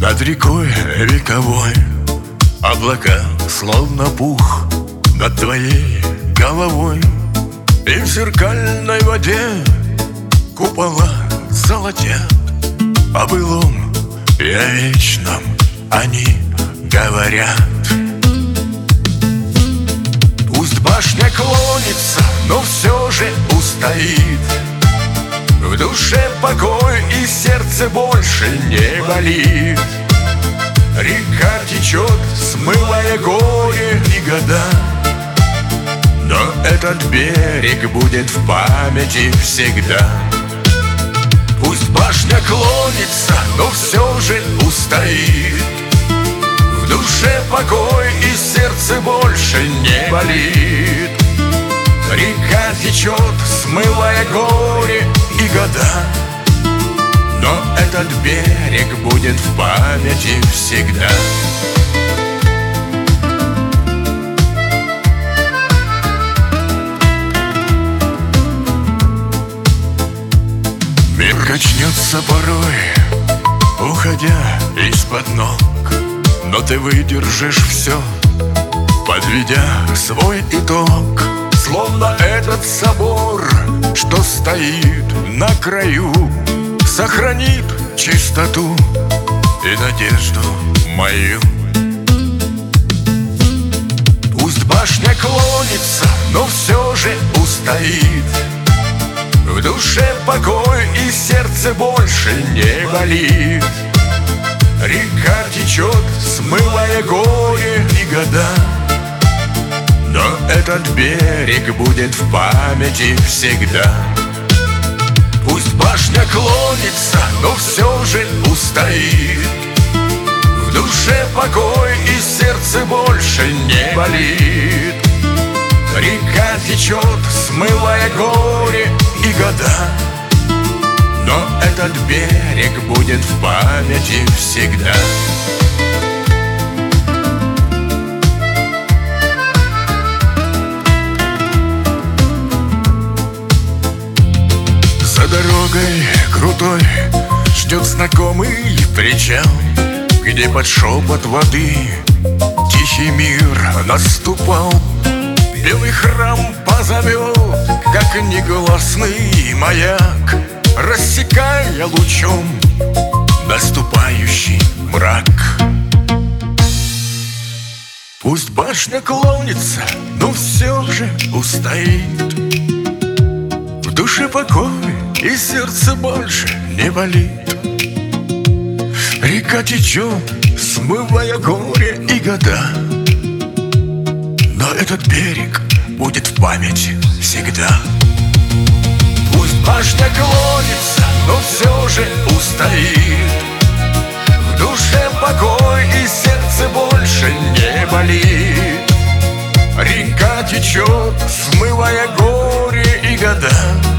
Над рекой вековой облака словно пух над твоей головой. И в зеркальной воде купола золотят. О былом и о вечном они говорят. Пусть башня клонится, но все же устоит. В душе покой и сердце больше не болит. Река течет, смывая горе и года, но этот берег будет в памяти всегда. Пусть башня клонится, но все же устоит. В душе покой и сердце больше не болит. Река течет, смывая горе и года, но этот берег будет в памяти всегда. Мир качнется порой, уходя из-под ног, но ты выдержишь все, подведя свой итог. Словно этот собор, что стоит на краю, сохранит чистоту и надежду мою. Пусть башня клонится, но все же устоит. В душе покой и сердце больше не болит. Река течет, смывая горе и года, но этот берег будет в памяти всегда. Пусть башня клонится, но все же устоит. В душе покой и сердце больше не болит. Река течет, смывая горе и года, но этот берег будет в памяти всегда. За дорогой крутой ждет знакомый причал, где под шепот воды тихий мир наступал. Белый храм позовет, как негласный маяк, рассекая лучом наступающий мрак. Пусть башня клонится, но все же устоит. В душе покой и сердце больше не болит. Река течет, смывая горе и года, но этот берег будет в памяти всегда. Пусть башня клонится, но все же устоит. В душе покой и сердце больше не болит. Река течет, смывая горе и года,